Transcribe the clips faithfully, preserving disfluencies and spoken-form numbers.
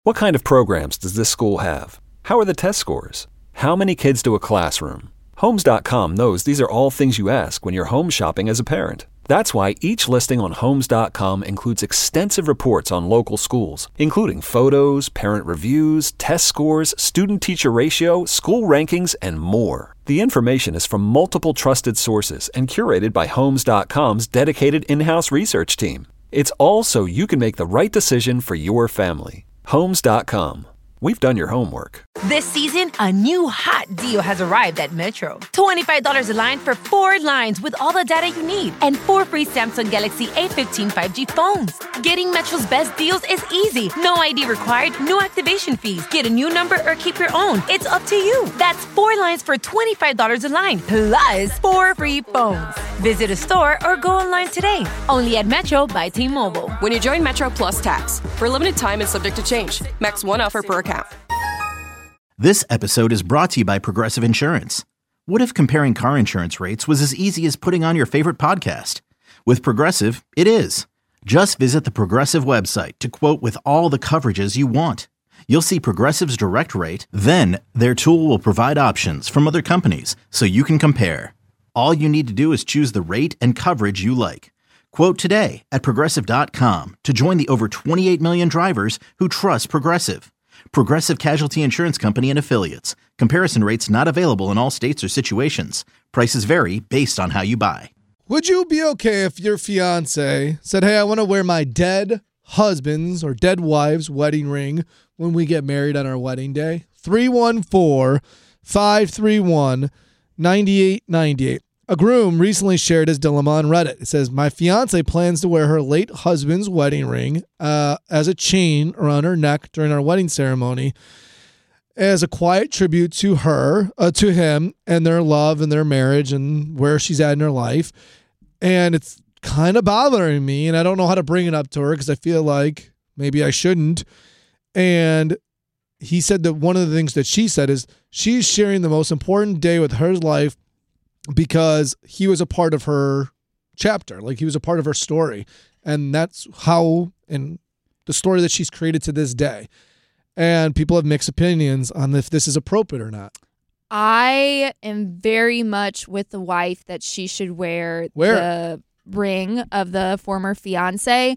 What kind of programs does this school have? How are the test scores? How many kids do a classroom? Homes dot com knows these are all things you ask when you're home shopping as a parent. That's why each listing on Homes dot com includes extensive reports on local schools, including photos, parent reviews, test scores, student-teacher ratio, school rankings, and more. The information is from multiple trusted sources and curated by Homes dot com's dedicated in-house research team. It's all so you can make the right decision for your family. Homes dot com. We've done your homework. This season, a new hot deal has arrived at Metro. twenty-five dollars a line for four lines with all the data you need and four free Samsung Galaxy A fifteen five G phones. Getting Metro's best deals is easy. No I D required, no activation fees. Get a new number or keep your own. It's up to you. That's four lines for twenty-five dollars a line, plus four free phones. Visit a store or go online today. Only at Metro by T-Mobile. When you join Metro Plus Tax. For a limited time and subject to change. Max one offer per account. This episode is brought to you by Progressive Insurance. What if comparing car insurance rates was as easy as putting on your favorite podcast? With Progressive, it is. Just visit the Progressive website to quote with all the coverages you want. You'll see Progressive's direct rate, then their tool will provide options from other companies so you can compare. All you need to do is choose the rate and coverage you like. Quote today at Progressive dot com to join the over twenty-eight million drivers who trust Progressive. Progressive Casualty Insurance Company and Affiliates. Comparison rates not available in all states or situations. Prices vary based on how you buy. Would you be okay if your fiance said, hey, I want to wear my dead husband's or dead wife's wedding ring when we get married on our wedding day? three one four, five three one, nine eight nine eight. A groom recently shared his dilemma on Reddit. It says, my fiance plans to wear her late husband's wedding ring uh, as a chain around her neck during our wedding ceremony as a quiet tribute to her, uh, to him and their love and their marriage and where she's at in her life. And it's kind of bothering me, and I don't know how to bring it up to her because I feel like maybe I shouldn't. And he said that one of the things that she said is she's sharing the most important day with her life because he was a part of her chapter, like he was a part of her story. And that's how, in the story that she's created to this day. And people have mixed opinions on if this is appropriate or not. I am very much with the wife that she should wear Where? the ring of the former fiance.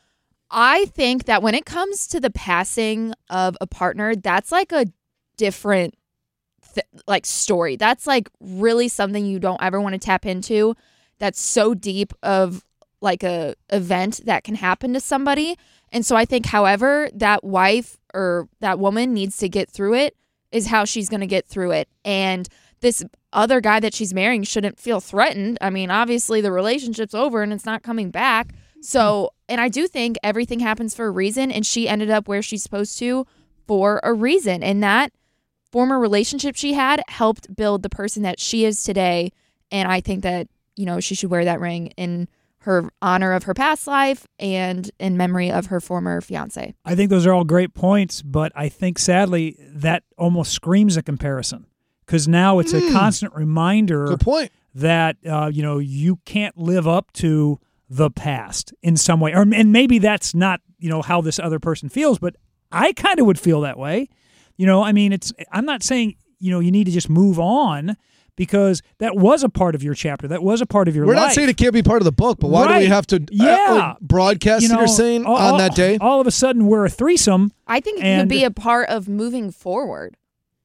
I think that when it comes to the passing of a partner, that's like a different th- like story. That's like really something you don't ever want to tap into. That's so deep of like a event that can happen to somebody. And so I think however that wife or that woman needs to get through it is how she's going to get through it. And this other guy that she's marrying shouldn't feel threatened. I mean, obviously the relationship's over and it's not coming back. So, and I do think everything happens for a reason, and she ended up where she's supposed to for a reason. And that former relationship she had helped build the person that she is today. And I think that, you know, she should wear that ring in her honor of her past life and in memory of her former fiance. I think those are all great points, but I think sadly that almost screams a comparison because now it's mm. a constant reminder Good point. that, uh, you know, you can't live up to the past in some way. Or, and maybe that's not, you know, how this other person feels, but I kind of would feel that way. You know, I mean, it's, I'm not saying, you know, you need to just move on because that was a part of your chapter. That was a part of your We're life. We're not saying it can't be part of the book, but why right. do we have to yeah. uh, like broadcast you know, it, you're saying, all, on that day? All of a sudden, we're a threesome. I think it and, could be a part of moving forward.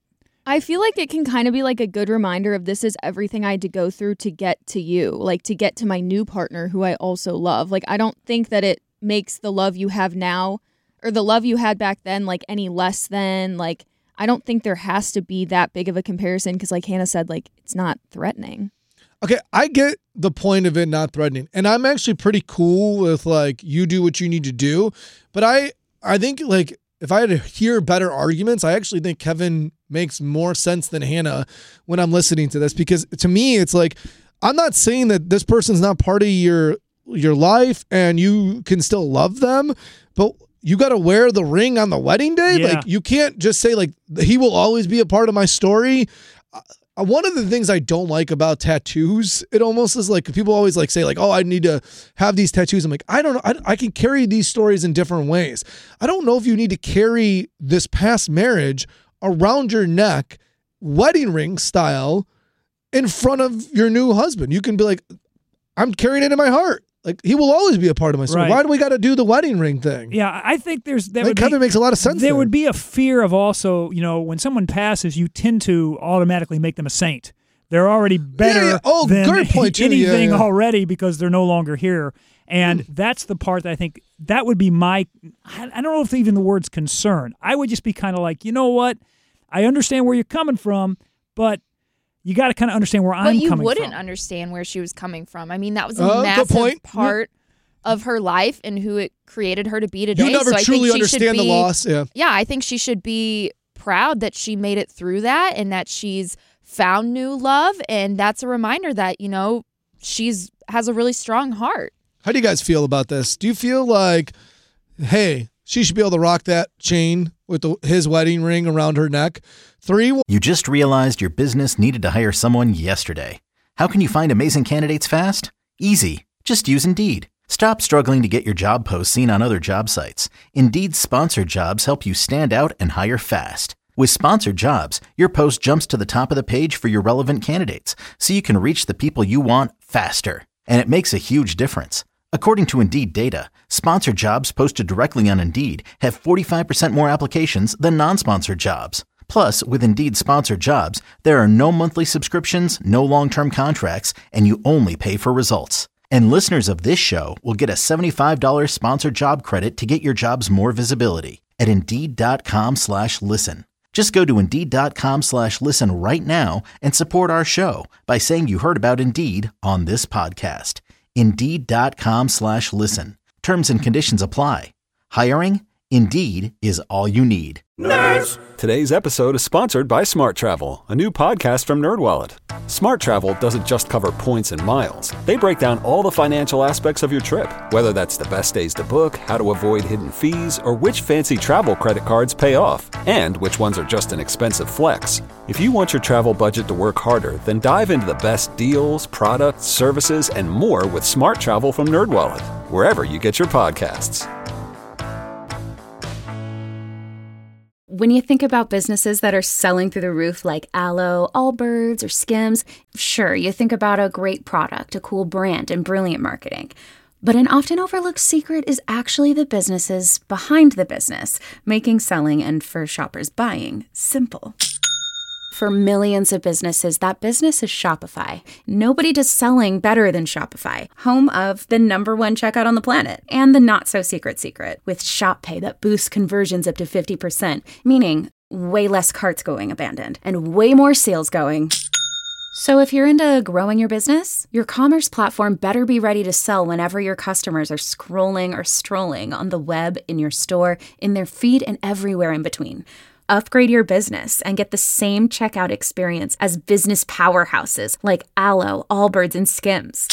I feel like it can kind of be like a good reminder of this is everything I had to go through to get to you, like to get to my new partner who I also love. Like, I don't think that it makes the love you have now or the love you had back then like any less than. Like, I don't think there has to be that big of a comparison because like Hannah said, like it's not threatening. Okay, I get the point of it not threatening. And I'm actually pretty cool with like you do what you need to do. But I I think like if I had to hear better arguments, I actually think Kevin makes more sense than Hannah when I'm listening to this, because to me, it's like, I'm not saying that this person's not part of your, your life and you can still love them, but you got to wear the ring on the wedding day. Yeah. Like you can't just say like, he will always be a part of my story. uh, one of the things I don't like about tattoos, it almost is like people always like say like, oh, I need to have these tattoos. I'm like, I don't know. I, I can carry these stories in different ways. I don't know if you need to carry this past marriage around your neck, wedding ring style, in front of your new husband. You can be like, I'm carrying it in my heart. Like, he will always be a part of my story. Right. Why do we got to do the wedding ring thing? Yeah, I think there's that That would kind be, of makes a lot of sense. There, there would be a fear of also, you know, when someone passes, you tend to automatically make them a saint. They're already better Yeah, yeah. Oh, than good point, too. anything Yeah, yeah. already because they're no longer here. And mm. that's the part that I think that would be my, I don't know if even the word's concern. I would just be kind of like, you know what? I understand where you're coming from, but you got to kind of understand where but I'm coming you from. wouldn't understand where she was coming from. I mean, that was a Uh, good massive point. part of her life and who it created her to be today. You never so I truly think she should understand the be- loss. Yeah. Yeah, I think she should be proud that she made it through that and that she's found new love. And that's a reminder that, you know, she's has a really strong heart. How do you guys feel about this? Do you feel like, hey, she should be able to rock that chain with the, his wedding ring around her neck? Three. You just realized your business needed to hire someone yesterday. How can you find amazing candidates fast? Easy. Just use Indeed. Stop struggling to get your job posts seen on other job sites. Indeed's sponsored jobs help you stand out and hire fast. With sponsored jobs, your post jumps to the top of the page for your relevant candidates, so you can reach the people you want faster. And it makes a huge difference. According to Indeed data, sponsored jobs posted directly on Indeed have forty-five percent more applications than non-sponsored jobs. Plus, with Indeed sponsored jobs, there are no monthly subscriptions, no long-term contracts, and you only pay for results. And listeners of this show will get a seventy-five dollars sponsored job credit to get your jobs more visibility at Indeed.com slash listen. Just go to Indeed.com slash listen right now and support our show by saying you heard about Indeed on this podcast. Indeed.com slash listen. Terms and conditions apply. Hiring? Indeed is all you need. Nerds! Today's episode is sponsored by Smart Travel, a new podcast from NerdWallet. Smart Travel doesn't just cover points and miles. They break down all the financial aspects of your trip, whether that's the best days to book, how to avoid hidden fees, or which fancy travel credit cards pay off, and which ones are just an expensive flex. If you want your travel budget to work harder, then dive into the best deals, products, services, and more with Smart Travel from NerdWallet, wherever you get your podcasts. When you think about businesses that are selling through the roof like Aloe, Allbirds, or Skims, sure, you think about a great product, a cool brand, and brilliant marketing. But an often overlooked secret is actually the businesses behind the business, making selling and for shoppers buying simple. For millions of businesses, that business is Shopify. Nobody does selling better than Shopify, home of the number one checkout on the planet and the not-so-secret secret with Shop Pay that boosts conversions up to fifty percent, meaning way less carts going abandoned and way more sales going. So if you're into growing your business, your commerce platform better be ready to sell whenever your customers are scrolling or strolling on the web, in your store, in their feed, and everywhere in between. Upgrade your business and get the same checkout experience as business powerhouses like Aloe, Allbirds, and Skims.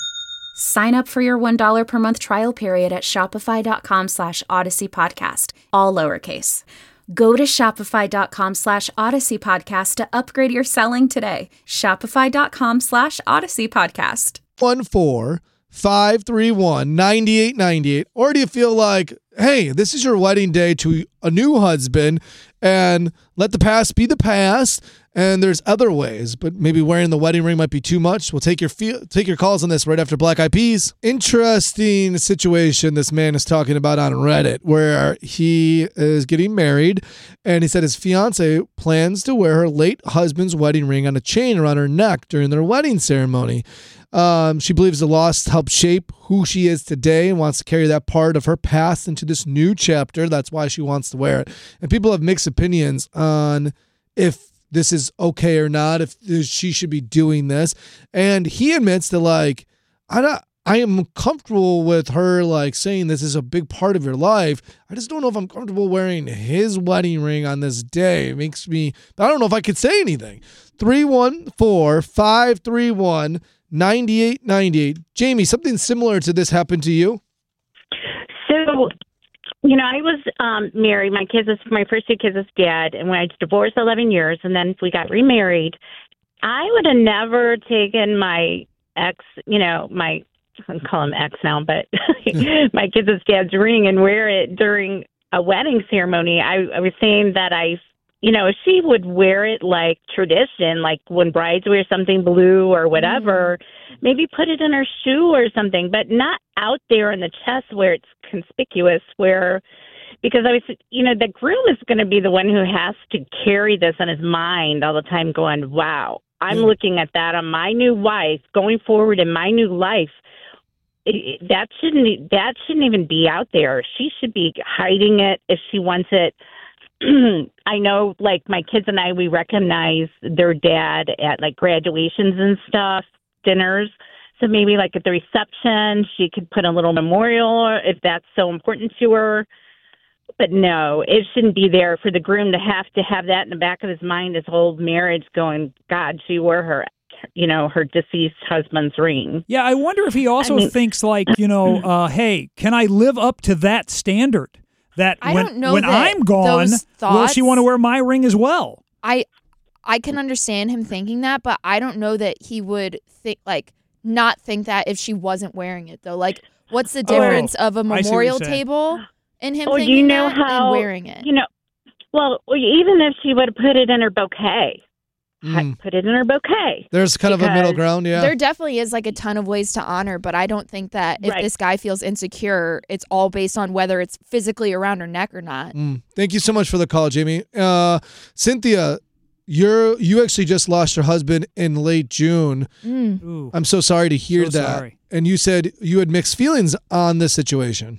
Sign up for your one dollar per month trial period at shopify.com slash Odyssey Podcast, all lowercase. Go to shopify.com slash Odyssey Podcast to upgrade your selling today. Shopify.com slash Odyssey Podcast. One four five three one nine eight nine eight. Or do you feel like, hey, this is your wedding day to a new husband, and let the past be the past, and there's other ways, but maybe wearing the wedding ring might be too much? We'll take your feel, take your calls on this right after Black Eyed Peas. Interesting situation this man is talking about on Reddit, where he is getting married, and he said his fiance plans to wear her late husband's wedding ring on a chain around her neck during their wedding ceremony. Um, she believes the loss helped shape who she is today and wants to carry that part of her past into this new chapter. That's why she wants to wear it. And people have mixed opinions on if this is okay or not, if she should be doing this. And he admits that, like, I don't, I am comfortable with her, like, saying this is a big part of your life. I just don't know if I'm comfortable wearing his wedding ring on this day. It makes me, I don't know if I could say anything. three one four, five three one, nine eight nine eight. Jamie, something similar to this happened to you? So, you know, I was um, married. My kids, my first two kids is dead, and when I divorced eleven years, and then we got remarried. I would have never taken my ex, you know, my, I call him ex now, but my kid's dad's ring and wear it during a wedding ceremony. I, I was saying that I, you know, if she would wear it like tradition, like when brides wear something blue or whatever, mm. maybe put it in her shoe or something, but not out there in the chest where it's conspicuous, where, because I was, you know, the groom is going to be the one who has to carry this on his mind all the time going, wow, I'm mm. looking at that on my new wife going forward in my new life. It, it, that shouldn't, that shouldn't even be out there. She should be hiding it if she wants it. I know, like, my kids and I, we recognize their dad at, like, graduations and stuff, dinners. So maybe, like, at the reception, she could put a little memorial if that's so important to her. But no, it shouldn't be there for the groom to have to have that in the back of his mind his whole marriage going, God, she wore her, you know, her deceased husband's ring. Yeah, I wonder if he also I mean, thinks, like, you know, uh, hey, can I live up to that standard? That I when, don't know when that I'm gone, thoughts, will she want to wear my ring as well? I I can understand him thinking that, but I don't know that he would think like not think that if she wasn't wearing it though. Like, what's the difference oh, of a memorial table and him well, thinking you know that how, and wearing it? You know, well, even if she would have put it in her bouquet. Mm. Put it in her bouquet. There's kind of a middle ground, yeah. There definitely is like a ton of ways to honor, but I don't think that if right. this guy feels insecure, it's all based on whether it's physically around her neck or not. Mm. Thank you so much for the call, Jamie. Uh, Cynthia, you're you actually just lost your husband in late June. Mm. I'm so sorry to hear so that. Sorry. And you said you had mixed feelings on this situation.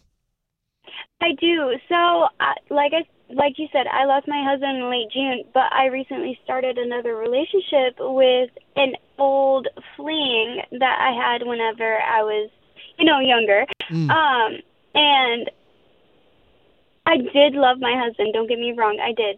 I do. So, uh, like I Like you said, I lost my husband in late June, but I recently started another relationship with an old fling that I had whenever I was, you know, younger. Mm. Um, and I did love my husband. Don't get me wrong, I did.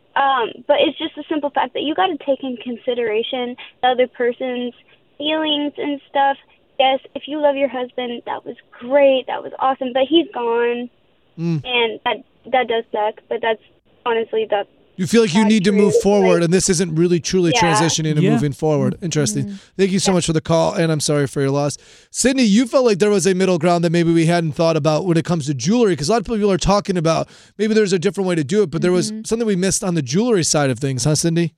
Um, but it's just the simple fact that you got to take in consideration the other person's feelings and stuff. Yes, if you love your husband, that was great. That was awesome. But he's gone. Mm. And that that does suck, but that's honestly the. You feel like you need true. to move forward, like, and this isn't really truly yeah. transitioning and yeah. moving forward. Interesting. Mm-hmm. Thank you so yeah. much for the call, and I'm sorry for your loss. Sydney, you felt like there was a middle ground that maybe we hadn't thought about when it comes to jewelry, because a lot of people are talking about maybe there's a different way to do it, but there was mm-hmm. something we missed on the jewelry side of things, huh, Cindy?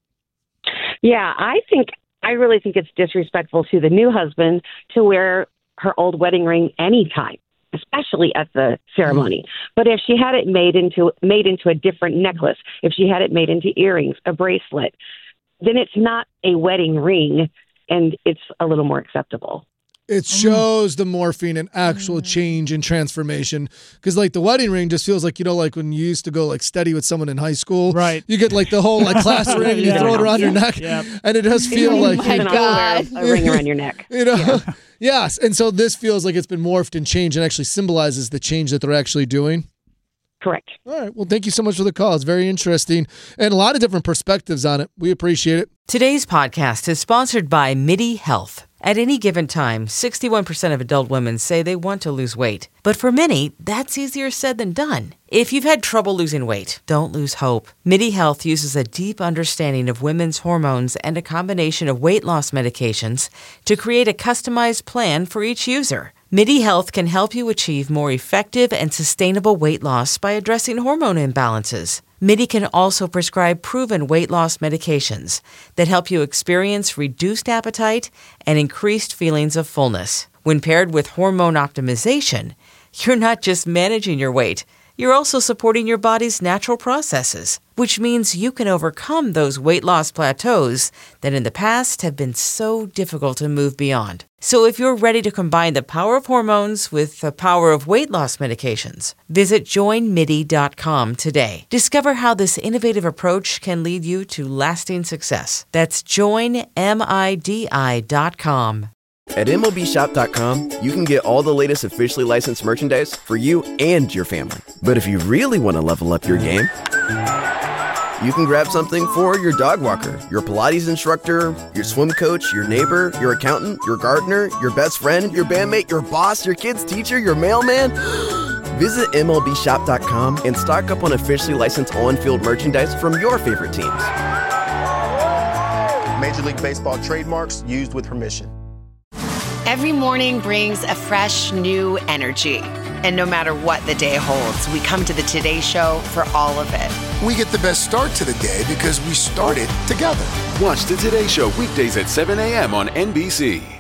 Yeah, I think I really think it's disrespectful to the new husband to wear her old wedding ring anytime, especially at the ceremony. Mm. But if she had it made into made into a different necklace, if she had it made into earrings, a bracelet, then it's not a wedding ring, and it's a little more acceptable. It shows the morphine and actual change and transformation. Because, like, the wedding ring just feels like, you know, like when you used to go, like, study with someone in high school. Right. You get, like, the whole, like, class ring and you yeah. throw it around your neck. Yep. And it does feel oh like... my God. A ring around your neck. You know? Yeah. Yes. And so this feels like it's been morphed and changed and actually symbolizes the change that they're actually doing. Correct. All right. Well, thank you so much for the call. It's very interesting and a lot of different perspectives on it. We appreciate it. Today's podcast is sponsored by MIDI Health. At any given time, sixty-one percent of adult women say they want to lose weight. But for many, that's easier said than done. If you've had trouble losing weight, don't lose hope. MIDI Health uses a deep understanding of women's hormones and a combination of weight loss medications to create a customized plan for each user. MIDI Health can help you achieve more effective and sustainable weight loss by addressing hormone imbalances. MIDI can also prescribe proven weight loss medications that help you experience reduced appetite and increased feelings of fullness. When paired with hormone optimization, you're not just managing your weight, you're also supporting your body's natural processes, which means you can overcome those weight loss plateaus that in the past have been so difficult to move beyond. So if you're ready to combine the power of hormones with the power of weight loss medications, visit join midi dot com today. Discover how this innovative approach can lead you to lasting success. That's join midi dot com. At M L B shop dot com, you can get all the latest officially licensed merchandise for you and your family. But if you really want to level up your game, you can grab something for your dog walker, your Pilates instructor, your swim coach, your neighbor, your accountant, your gardener, your best friend, your bandmate, your boss, your kid's teacher, your mailman. Visit M L B shop dot com and stock up on officially licensed on-field merchandise from your favorite teams. Major League Baseball trademarks used with permission. Every morning brings a fresh, new energy. And no matter what the day holds, we come to the Today Show for all of it. We get the best start to the day because we started together. Watch the Today Show weekdays at seven a.m. on N B C.